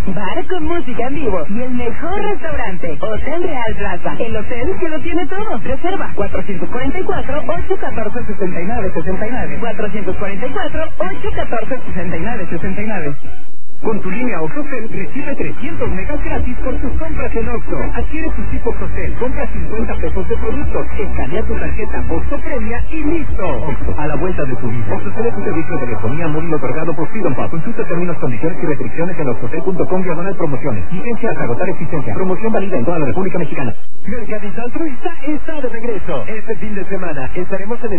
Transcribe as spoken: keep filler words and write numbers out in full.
bar con música en vivo y el mejor restaurante. Hotel Real Plaza, el hotel que lo tiene todo. Reserva cuatrocientos cuarenta y cuatro, ochocientos catorce, sesenta y nueve, sesenta y nueve. cuatrocientos cuarenta y cuatro, ochocientos catorce, sesenta y nueve, sesenta y nueve. Con tu línea Oxocel recibe trescientos megas gratis por tus compras en Oxxo. Adquiere tus tipos Oxocel, compra cincuenta pesos de productos, escanea tu tarjeta Oxxo Premia y listo. Oxxo, a la vuelta de tu vida. Oxocel es un servicio de telefonía móvil otorgado por Freedom Pub. Consulta términos, condiciones y restricciones en oxocel punto com diagonal promociones. Vigencia hasta agotar existencia. Promoción válida en toda la República Mexicana. Mercadito Altruista está de regreso. Este fin de semana estaremos en el